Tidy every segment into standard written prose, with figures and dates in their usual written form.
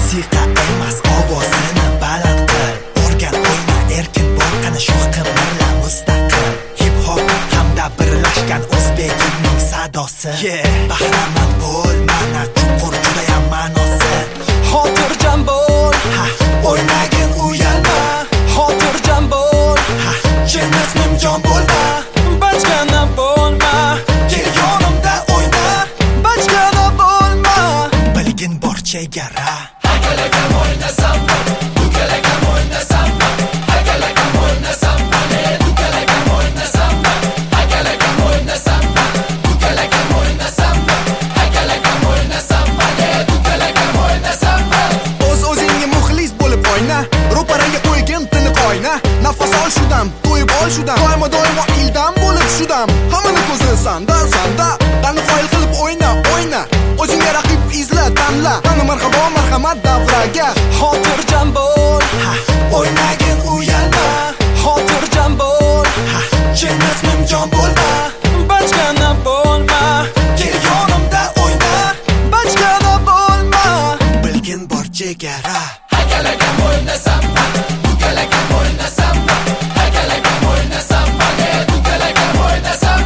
musiqa emas, ovozini baland qil. O'rgan, o'yna, erkin bo'l, qani shoh qimirla mustaqil. Hip hop hamda birlashgan o'zbekning sadosi. Bahramand bo'l, mana chuqur judayam ma'nosi. Xotirjam bo'l, o'ynagin uyalma. xotirjam bo'l, Jannat nimjon bo'lma. bachkana bo'lma, Kel yonimda o'yna. bachkana bo'lma. Bilgin bor chegara. Hakalakam o'ynasam, ukalakam o'ynasam, hakalakam o'ynasam, ukalakam o'ynasam, hakalakam o'ynasam, ukalakam o'ynasam, hakalakam o'ynasam, ukalakam o'ynasam. O'z-o'zingga muxlis bo'lib o'yna, ro'paraga qo'ygin tiniq oyna. Nafas ol shudam, to'yib ol shudam, doimo ildam bo'lib shudam. Hammani ko'zi sanda, dani qoyil qilib o'yna. O'zingga raqib izla, tanla. Qani marhabo, marhamat davraga. Xotirjam bo'l, O'ynagin uyalma. xotirjam bo'l, Jannat nimjon bo'lma. bachkana bo'lma, Kel yonimda o'yna. bachkana bo'lma. Bilgin bor chegara. Hakalakam o'ynasam, ukalakam o'ynasam, hakalakam o'ynasam, ukalakam o'ynasam.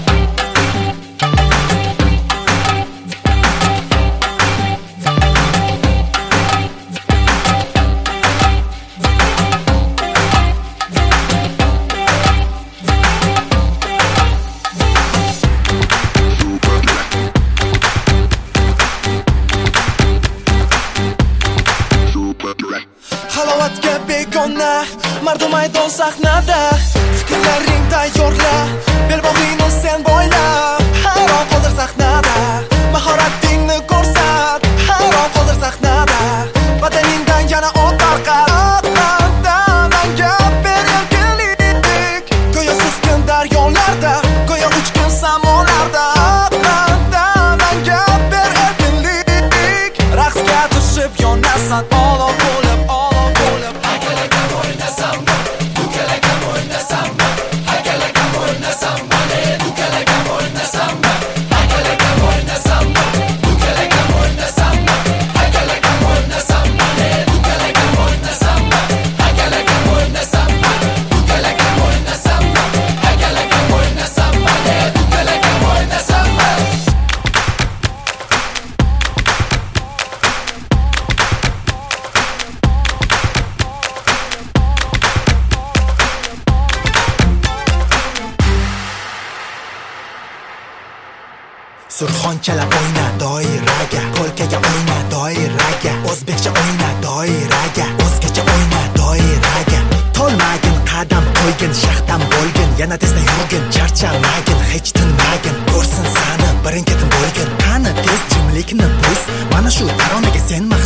Halovatga begona, mardum maydon sahnada. Fikrlaring tayyorla, belbog'ingni sen bo'yla. Hayron qoldir sahnada, mahoratingni ko'rsat. Hayron qoldir sahnada, badaningdan yana o't tarqat. Atlantadan gap ber erkinlik, go'yo suskun daryolarda, go'yo uchgan samolarda. Atlantadan gap ber erkinlik, raqsga tushib yonasan olov bo'lib. Hakalakam o'ynasam, ukalakam o'ynasam, hakalakam o'ynasam, ukalakam o'ynasam, hakalakam o'ynasam, ukalakam o'ynasam, hakalakam o'ynasam, ukalakam o'ynasam, hakalakam o'ynasam, ukalakam o'ynasam, hakalakam o'ynasam, ukalakam o'ynasam. Surxonchalab o'yna doiraga, polkaga o'yna doiraga, o'zbekcha o'yna doiraga, o'zgacha o'yna doiraga. Tolmagin, qadam qo'ygin, shaxdam bo'lgin, yana tezda yurgin, charchamagin, hech tinmagin, ko'rsin sani birin-ketin bo'lgin. Qani tez jimlikni buz, mana shu taronaga senma